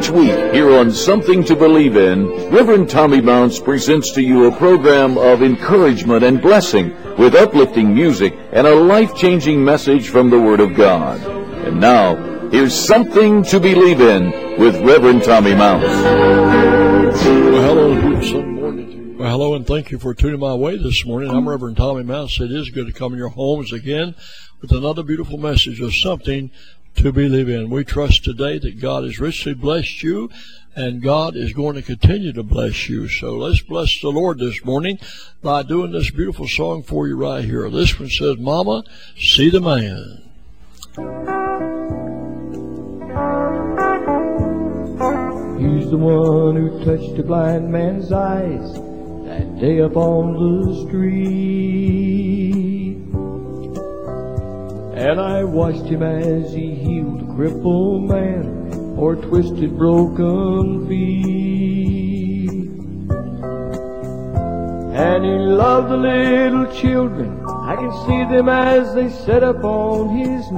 Each week, here on Something to Believe In, Reverend Tommy Mounts presents to you a program of encouragement and blessing with uplifting music and a life-changing message from the Word of God. And now, here's Something to Believe In with Reverend Tommy Mounts. Well, hello, and thank you for tuning my way this morning. I'm Reverend Tommy Mounts. It is good to come in your homes again with another beautiful message of Something to Believe In. We trust today that God has richly blessed you, and God is going to continue to bless you. So let's bless the Lord this morning by doing this beautiful song for you right here. This one says, Mama, See the Man. He's the one who touched a blind man's eyes that day up on the street. And I watched him as he healed a crippled man or twisted broken feet. And he loved the little children. I can see them as they sat up on his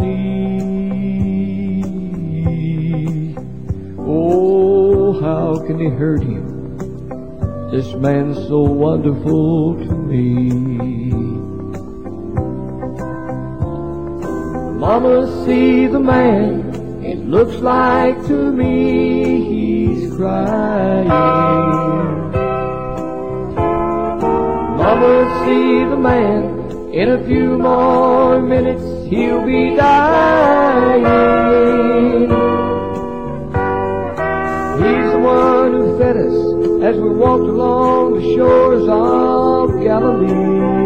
knee. Oh, how can they hurt him? This man's so wonderful to me. Mama, see the man, it looks like to me he's crying. Mama, see the man, in a few more minutes he'll be dying. He's the one who fed us as we walked along the shores of Galilee.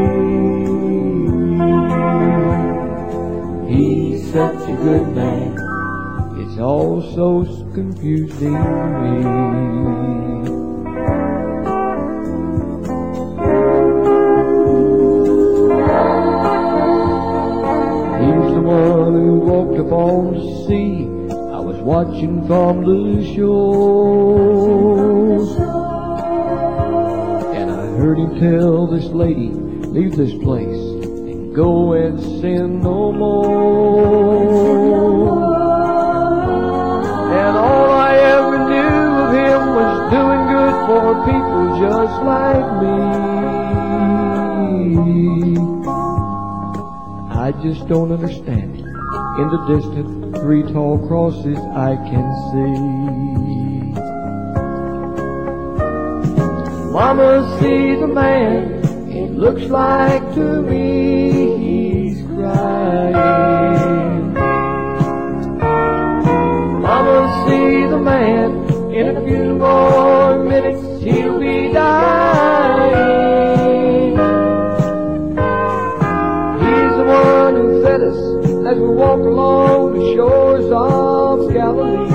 He's such a good man, it's all so confusing to me. He's the one who walked upon the sea. I was watching from the shore, and I heard him tell this lady, leave this place, go and sin no more. And all I ever knew of him was doing good for people just like me. I just don't understand it. In the distance, 3 tall crosses I can see. Mama, see the man, it looks like to me he's crying. Mama, see the man, in a few more minutes he'll be dying. He's the one who fed us as we walk along the shores of Galilee.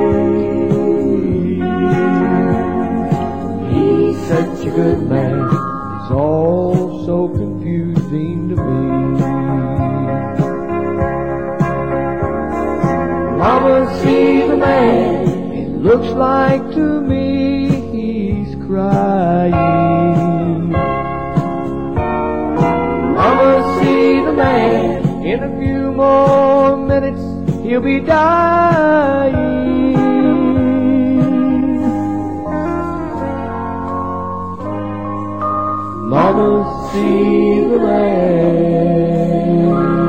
He's such a good man, it's all so confusing to me. Mama, see the man, it looks like to me he's crying. Mama, see the man, in a few more minutes he'll be dying. Mama, see the man.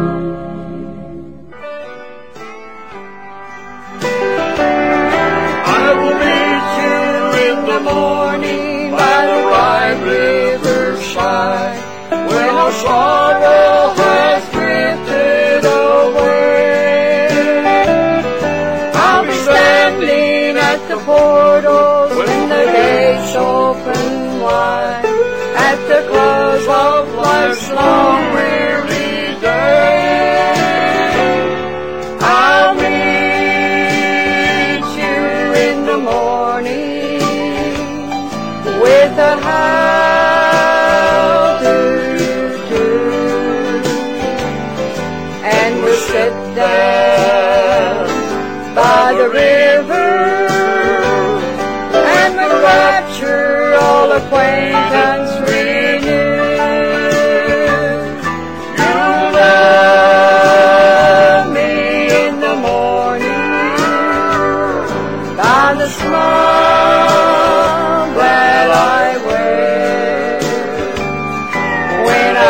I will meet you in the morning by the wide riverside, when our sorrow has drifted away. I'll be standing at the portals when the gates open wide, at the close of life's long weary day. I'll meet you in the morning with a how do you do, and we'll sit down by the river and with rapture all acquaintance renew.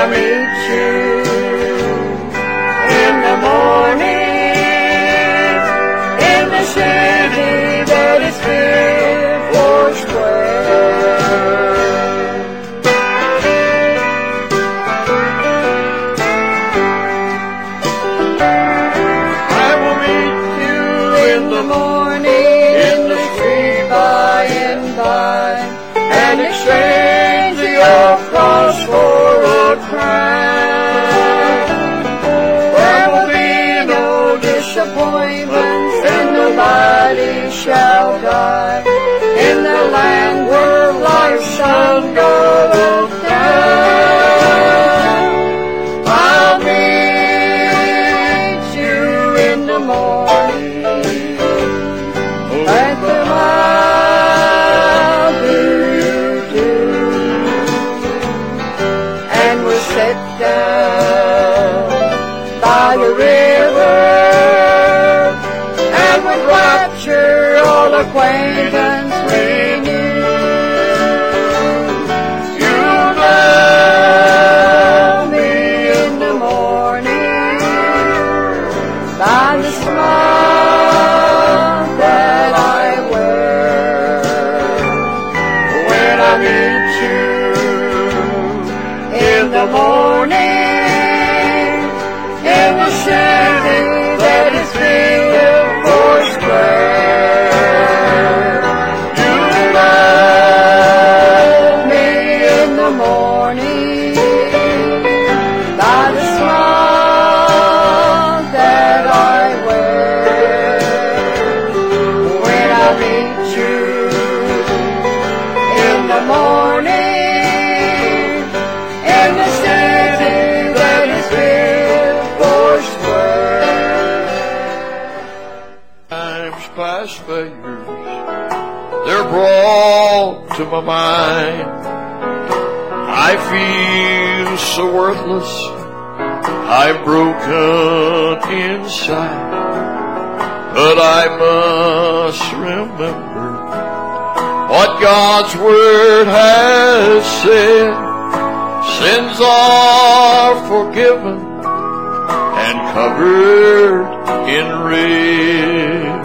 I meet you in the morning, in the city that is filled foursquare. I will meet you in the morning, in the street by and by, and exchange your cross for a crown. There will be no disappointments, and nobody shall die in the land where life's sun goes down. I'll meet you in the morning at the how do you do? And we'll sit down by the river, and with rapture all acquaintance renew. You'll know me in the morning by the smile that I wear. When I meet you in the morning, in the city that is filled foursquare, you love me in the morning by the smile that I wear. When I meet you in the morning, in the city that is filled foursquare. Times past failures, they're brought to my mind. I feel so worthless, I'm broken inside, but I must remember what God's Word has said. Sins are forgiven and covered in red.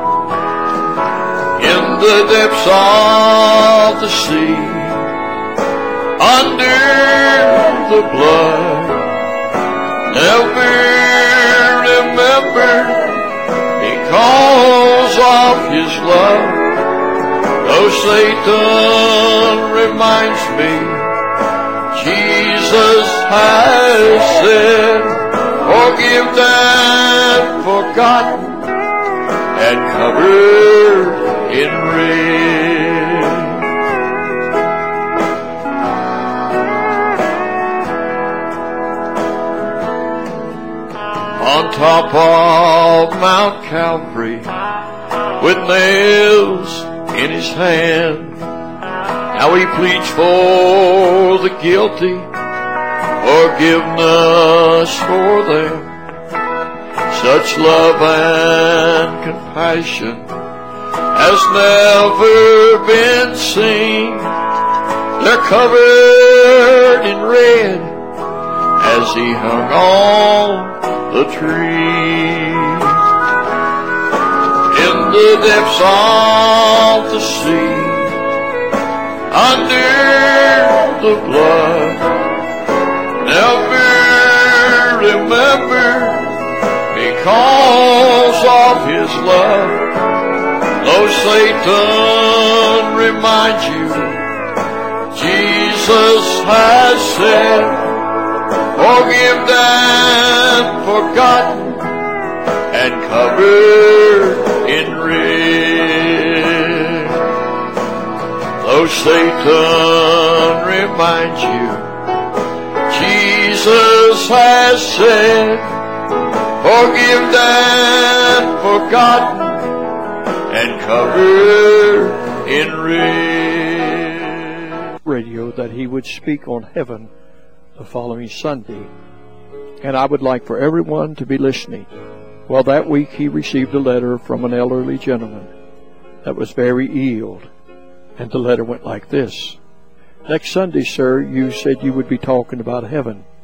In the depths of the sea, under the blood, never remember because of His love. Though Satan reminds me, Jesus has said, forgiven and forgotten and covered in red. On top of Mount Calvary, with nails in His hand, now He pleads for the guilty, forgiveness for them. Such love and compassion has never been seen. They're covered in red as He hung on the tree. In the depths of the sea, under the blood, never remember because of His love. Though Satan reminds you, Jesus has said, forgiven and forgotten and covered in red. Though Satan reminds you, Jesus has said, forgiven and forgotten and covered in red. Radio that he would speak on heaven the following Sunday, and I would like for everyone to be listening. Well, that week he received a letter from an elderly gentleman that was very ill, and the letter went like this. Next Sunday, sir, you said you would be talking about heaven.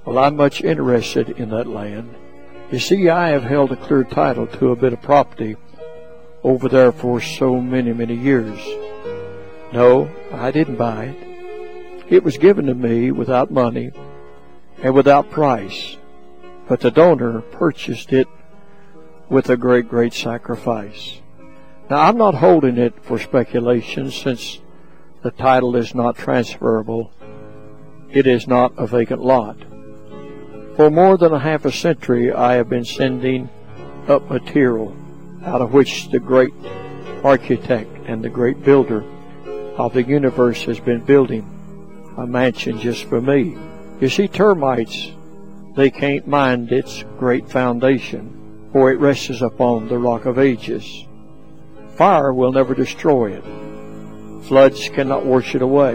Well, I'm much interested in that land. You see, I have held a clear title to a bit of property over there for so many, many years. No, I didn't buy it. It was given to me without money and without price, but the donor purchased it with a great, great sacrifice. Now, I'm not holding it for speculation, since the title is not transferable. It is not a vacant lot. For more than a half a century, I have been sending up material out of which the great architect and the great builder of the universe has been building a mansion just for me. You see, termites, they can't mind its great foundation, for it rests upon the rock of ages. Fire will never destroy it. Floods cannot wash it away.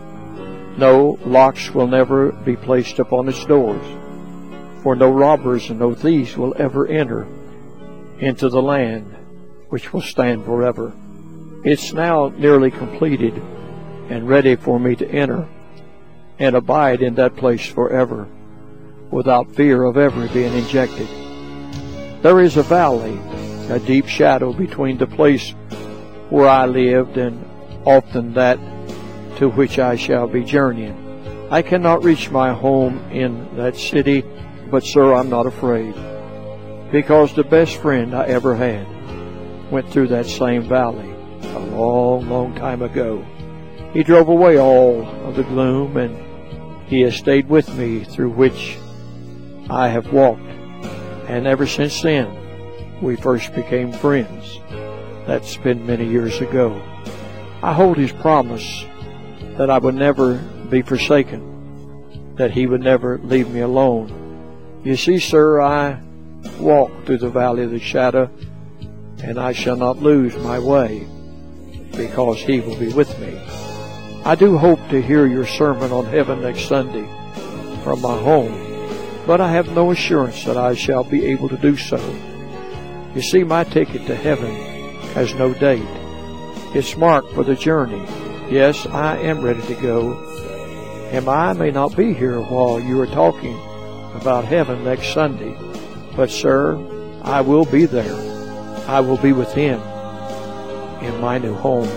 No, locks will never be placed upon its doors, for no robbers and no thieves will ever enter into the land which will stand forever. It's now nearly completed and ready for me to enter and abide in that place forever, without fear of ever being injected. There is a valley, a deep shadow between the place where I lived and often that to which I shall be journeying. I cannot reach my home in that city, but sir, I'm not afraid, because the best friend I ever had went through that same valley a long, long time ago. He drove away all of the gloom, and he has stayed with me through which I have walked, and ever since then we first became friends. That's been many years ago. I hold his promise that I would never be forsaken, that he would never leave me alone. You see, sir, I walk through the valley of the shadow, and I shall not lose my way, because he will be with me. I do hope to hear your sermon on heaven next Sunday from my home, but I have no assurance that I shall be able to do so. You see, my ticket to heaven has no date. It's marked for the journey. Yes, I am ready to go, and I may not be here while you are talking about heaven next Sunday, but sir, I will be there. I will be with him in my new home.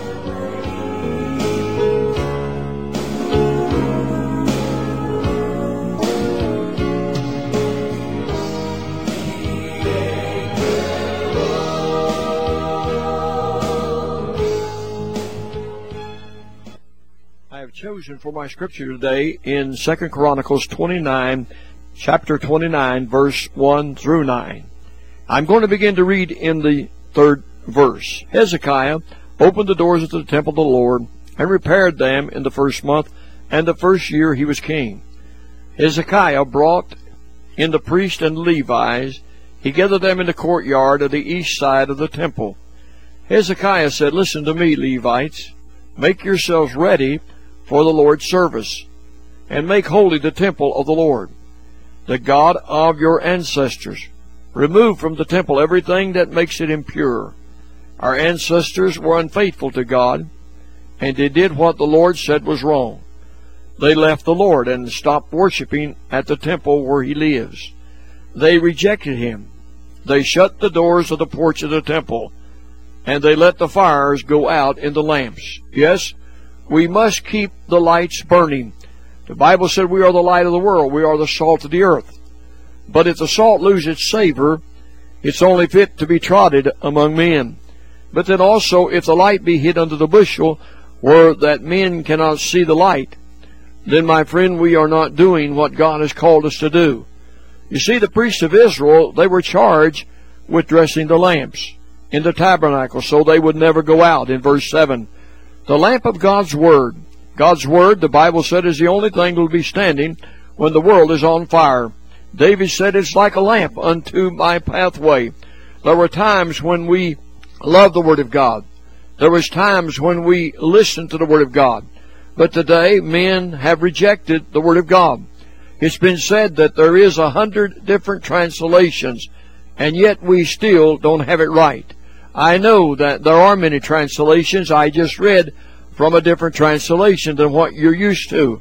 I have chosen for my scripture today in 2 Chronicles 29, chapter 29, verse 1 through 9. I'm going to begin to read in the 3rd verse. Hezekiah opened the doors of the temple of the Lord and repaired them in the 1st month and the 1st year he was king. Hezekiah brought in the priests and Levites. He gathered them in the courtyard of the east side of the temple. Hezekiah said, "Listen to me, Levites. Make yourselves ready for the Lord's service, and make holy the temple of the Lord, the God of your ancestors. Remove from the temple everything that makes it impure." Our ancestors were unfaithful to God, and they did what the Lord said was wrong. They left the Lord and stopped worshiping at the temple where he lives. They rejected him. They shut the doors of the porch of the temple, and they let the fires go out in the lamps. Yes, we must keep the lights burning. The Bible said we are the light of the world. We are the salt of the earth. But if the salt lose its savor, it's only fit to be trodden among men. But then also, if the light be hid under the bushel, where that men cannot see the light, then, my friend, we are not doing what God has called us to do. You see, the priests of Israel, they were charged with dressing the lamps in the tabernacle so they would never go out. In verse 7, the lamp of God's Word. God's Word, the Bible said, is the only thing that will be standing when the world is on fire. David said, "It's like a lamp unto my pathway." There were times when we loved the Word of God. There was times when we listened to the Word of God. But today, men have rejected the Word of God. It's been said that there is 100 different translations, and yet we still don't have it right. I know that there are many translations. I just read from a different translation than what you're used to.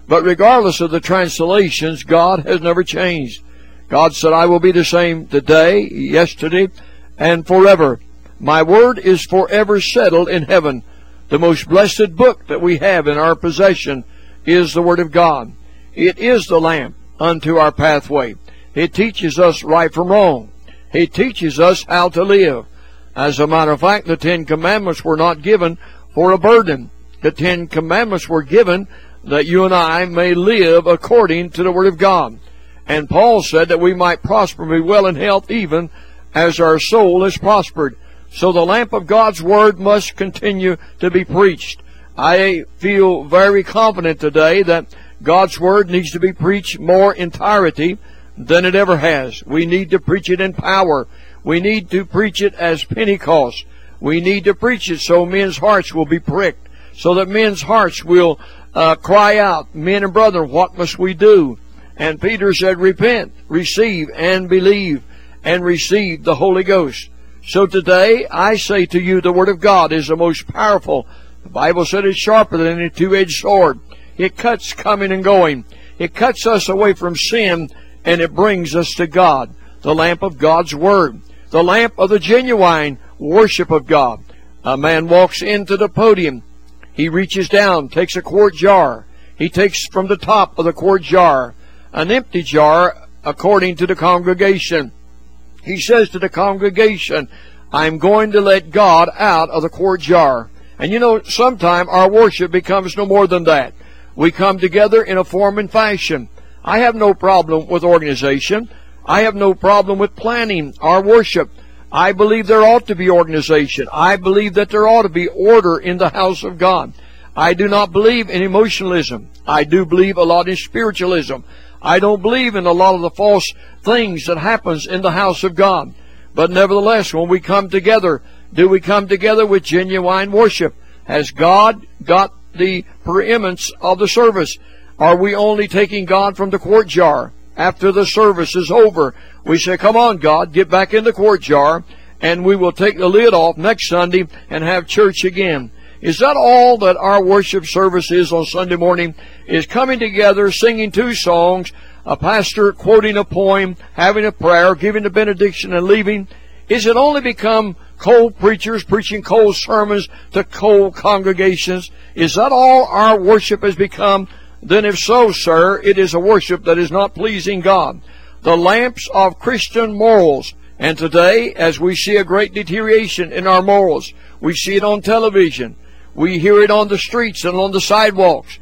But regardless of the translations, God has never changed. God said, I will be the same today, yesterday, and forever. My word is forever settled in heaven. The most blessed book that we have in our possession is the Word of God. It is the lamp unto our pathway. It teaches us right from wrong. It teaches us how to live. As a matter of fact, the 10 Commandments were not given for a burden. The 10 Commandments were given that you and I may live according to the Word of God. And Paul said that we might prosper and be well in health even as our soul is prospered. So the lamp of God's Word must continue to be preached. I feel very confident today that God's Word needs to be preached more entirety than it ever has. We need to preach it in power. We need to preach it as Pentecost. We need to preach it so men's hearts will be pricked, so that men's hearts will cry out, men and brethren, what must we do? And Peter said, repent, receive, and believe, and receive the Holy Ghost. So today, I say to you, the Word of God is the most powerful. The Bible said it's sharper than a two-edged sword. It cuts coming and going. It cuts us away from sin, and it brings us to God. The lamp of God's Word. The lamp of the genuine worship of God. A man walks into the podium. He reaches down, takes a quart jar. He takes from the top of the quart jar an empty jar according to the congregation. He says to the congregation, I'm going to let God out of the quart jar. And you know, sometime our worship becomes no more than that. We come together in a form and fashion. I have no problem with organization. I have no problem with planning our worship. I believe there ought to be organization. I believe that there ought to be order in the house of God. I do not believe in emotionalism. I do believe a lot in spiritualism. I don't believe in a lot of the false things that happens in the house of God. But nevertheless, when we come together, do we come together with genuine worship? Has God got the preeminence of the service? Are we only taking God from the quart jar? After the service is over, we say, come on, God, get back in the quart jar, and we will take the lid off next Sunday and have church again. Is that all that our worship service is on Sunday morning? Is coming together, singing 2 songs, a pastor quoting a poem, having a prayer, giving a benediction, and leaving? Is it only become cold preachers preaching cold sermons to cold congregations? Is that all our worship has become? Then if so, sir, it is a worship that is not pleasing God. The lamps of Christian morals. And today, as we see a great deterioration in our morals, we see it on television. We hear it on the streets and on the sidewalks.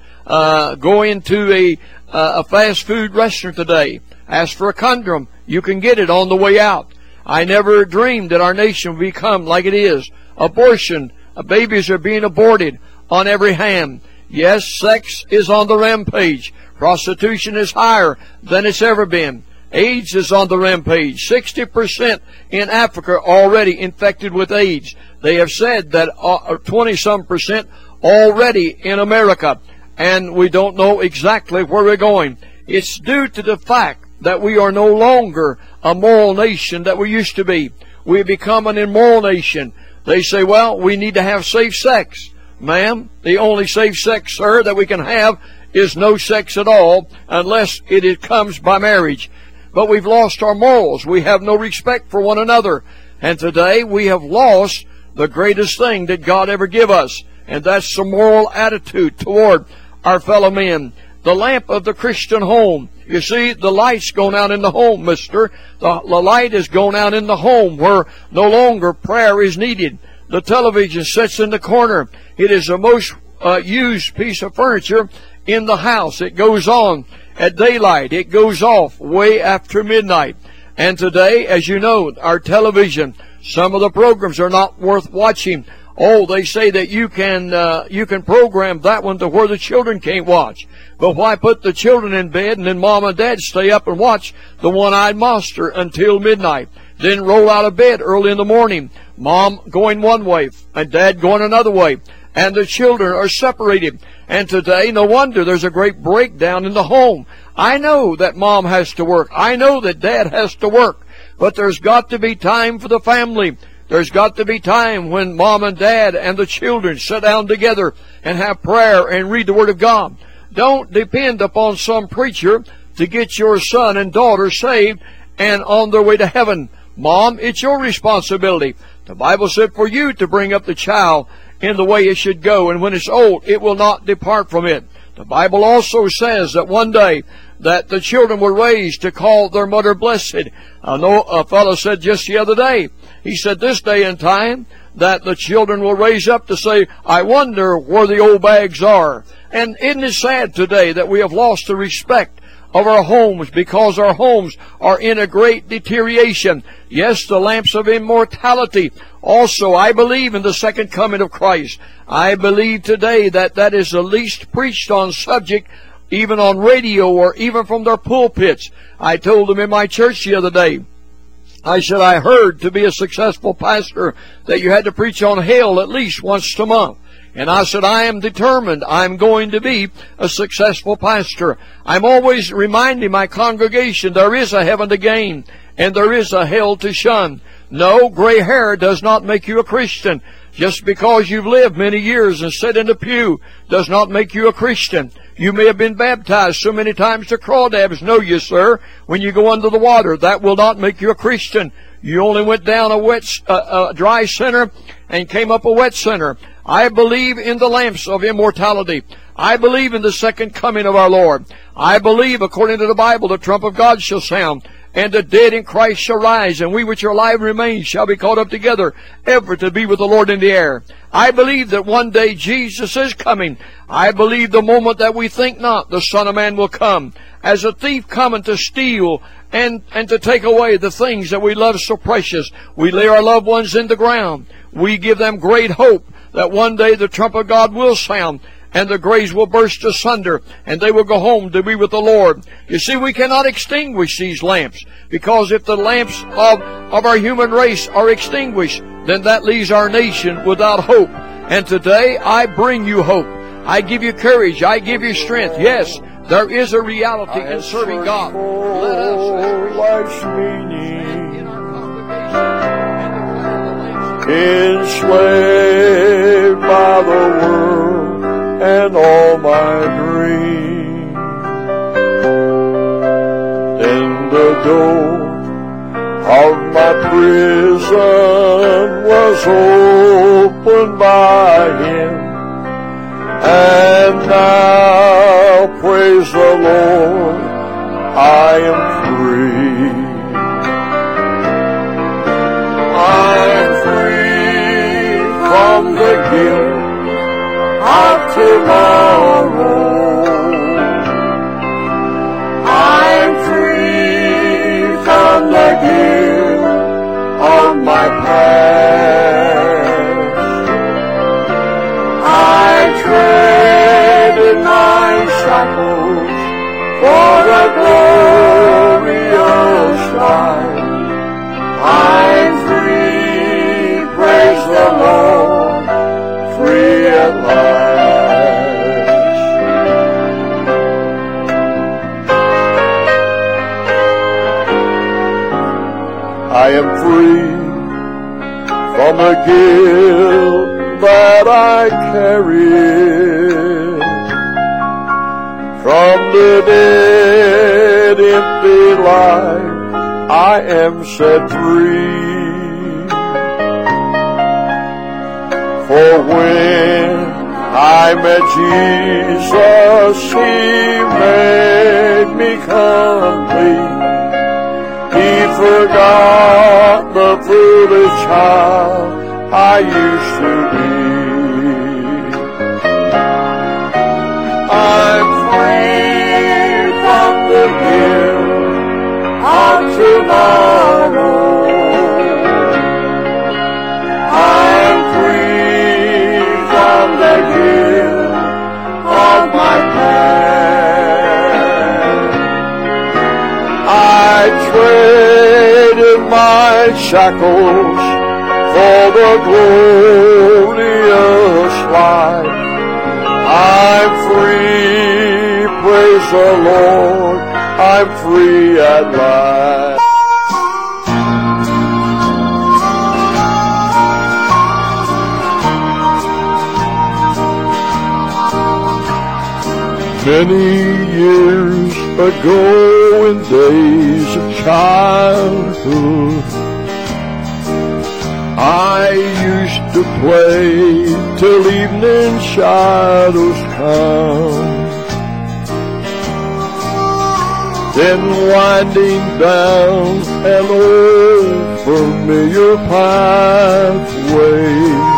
Go into a fast food restaurant today. Ask for a condom. You can get it on the way out. I never dreamed that our nation would become like it is. Abortion. Babies are being aborted on every hand. Yes, sex is on the rampage. Prostitution is higher than it's ever been. AIDS is on the rampage. 60% in Africa already infected with AIDS. They have said that 20-some% already in America. And we don't know exactly where we're going. It's due to the fact that we are no longer a moral nation that we used to be. We've become an immoral nation. They say, well, we need to have safe sex. Ma'am, the only safe sex, sir, that we can have is no sex at all unless it comes by marriage. But we've lost our morals. We have no respect for one another. And today we have lost the greatest thing that God ever gave us. And that's the moral attitude toward our fellow men. The lamp of the Christian home. You see, the light's gone out in the home, mister. The light has gone out in the home where no longer prayer is needed. The television sits in the corner. It is the most used piece of furniture in the house. It goes on at daylight. It goes off way after midnight. And today, as you know, our television, some of the programs are not worth watching. Oh, they say that you can program that one to where the children can't watch. But why put the children in bed and then mom and dad stay up and watch the one-eyed monster until midnight? Then roll out of bed early in the morning. Mom going one way and dad going another way. And the children are separated. And today, no wonder there's a great breakdown in the home. I know that mom has to work. I know that dad has to work. But there's got to be time for the family. There's got to be time when mom and dad and the children sit down together and have prayer and read the Word of God. Don't depend upon some preacher to get your son and daughter saved and on their way to heaven. Mom, it's your responsibility. The Bible said for you to bring up the child in the way it should go, and when it's old, it will not depart from it. The Bible also says that one day that the children were raised to call their mother blessed. I know a fellow said just the other day, he said this day and time that the children will raise up to say, I wonder where the old bags are. And isn't it sad today that we have lost the respect of our homes because our homes are in a great deterioration? Yes, the lamps of immortality. Also, I believe in the second coming of Christ. I believe today that that is the least preached on subject, even on radio or even from their pulpits. I told them in my church the other day, I said, I heard to be a successful pastor that you had to preach on hell at least once a month. And I said, I am determined. I'm going to be a successful pastor. I'm always reminding my congregation there is a heaven to gain and there is a hell to shun. No, gray hair does not make you a Christian. Just because you've lived many years and sat in the pew does not make you a Christian. You may have been baptized so many times the crawdads know you, sir, when you go under the water. That will not make you a Christian. You only went down a dry center and came up a wet center. I believe in the lamps of immortality. I believe in the second coming of our Lord. I believe, according to the Bible, the trump of God shall sound, and the dead in Christ shall rise, and we which are alive and remain shall be caught up together, ever to be with the Lord in the air. I believe that one day Jesus is coming. I believe the moment that we think not, the Son of Man will come, as a thief coming to steal and to take away the things that we love so precious. We lay our loved ones in the ground. We give them great hope that one day the trump of God will sound, and the graves will burst asunder, and they will go home to be with the Lord. You see, we cannot extinguish these lamps, because if the lamps of our human race are extinguished, then that leaves our nation without hope. And today, I bring you hope. I give you courage. I give you strength. Yes, there is a reality in serving God. Let us life's meaning, in our congregation enslaved by the world and all my dreams. Then the door of my prison was opened by Him, and now, praise the Lord, I am free. I'm free from the guilt of tomorrow. I'm free from the guilt of my past. I traded my shackles for the glorious life. I'm free, praise the Lord, free at last. I am free from the guilt that I carried, from the dead, empty life. I am set free. For when I met Jesus, He made me complete. He forgot the foolish child I used to be. I'm free from the guilt of tomorrow. I'm free from the guilt of my past. I traded my shackles for the glorious life. I'm free, praise the Lord, I'm free at last. Many years ago, in days of childhood, I used to play till evening shadows come. Then winding down an old familiar pathway,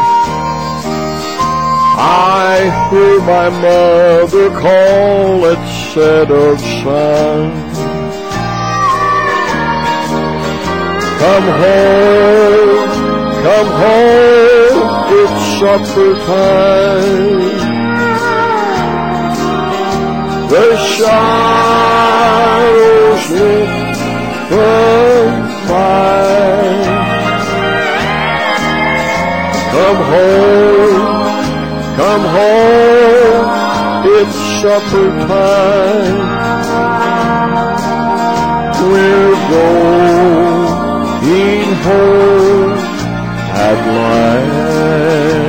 I heard my mother call at set of sun. Come home, it's supper time. The shadows lift from mine. Come home, it's supper time. We're going home at last.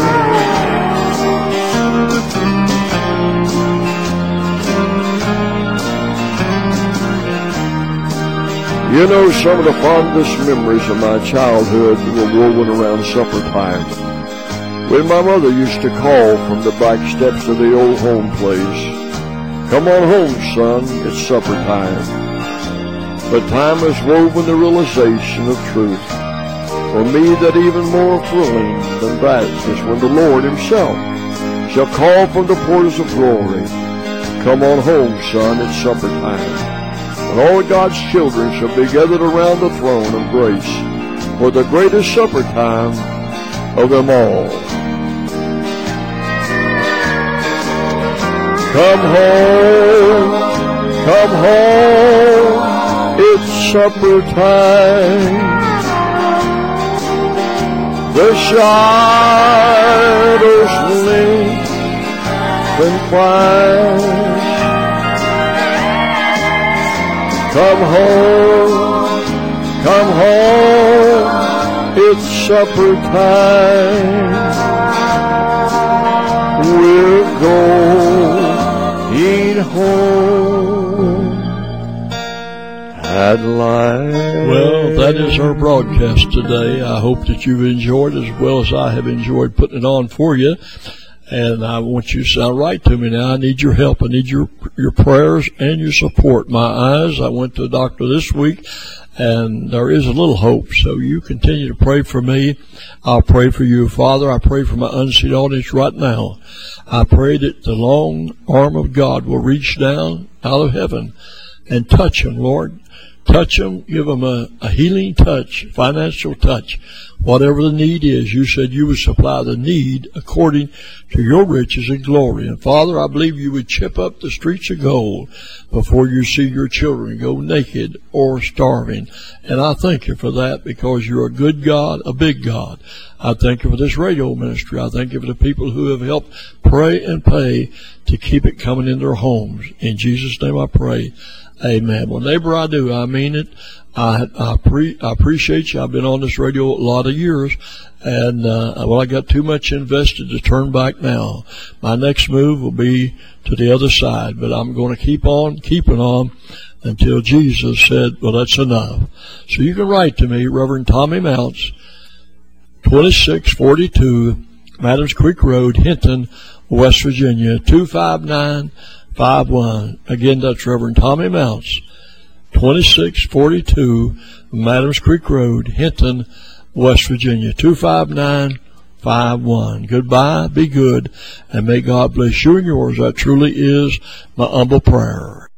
You know, some of the fondest memories of my childhood were woven around supper time, when my mother used to call from the back steps of the old home place, "Come on home, son, it's supper time." But time has woven the realization of truth. For me, that even more thrilling than that is when the Lord himself shall call from the portals of glory, "Come on home, son, it's supper time." And all God's children shall be gathered around the throne of grace for the greatest supper time of them all. Come home, it's supper time. The shadows lengthen fast. Come home, it's supper time. We're going home at last. Well, that is our broadcast today. I hope that you've enjoyed as well as I have enjoyed putting it on for you. And I want you to sound right to me now. I need your help. I need your prayers and your support. My eyes, I went to the doctor this week, and there is a little hope. So you continue to pray for me. I'll pray for you, Father. I pray for my unseen audience right now. I pray that the long arm of God will reach down out of heaven and touch them, Lord. Touch them, give them a healing touch, financial touch. Whatever the need is, you said you would supply the need according to your riches and glory. And Father, I believe you would chip up the streets of gold before you see your children go naked or starving. And I thank you for that, because you're a good God, a big God. I thank you for this radio ministry. I thank you for the people who have helped pray and pay to keep it coming in their homes. In Jesus' name I pray. Amen. Well, neighbor, I do. I mean it. I appreciate you. I've been on this radio a lot of years, and I got too much invested to turn back now. My next move will be to the other side, but I'm going to keep on keeping on until Jesus said, well, that's enough. So you can write to me, Reverend Tommy Mounts, 2642 Adams Creek Road, Hinton, West Virginia, 25951. Again, that's Reverend Tommy Mounts, 2642 Adams Creek Road, Hinton, West Virginia, 25951. Goodbye, be good, and may God bless you and yours. That truly is my humble prayer.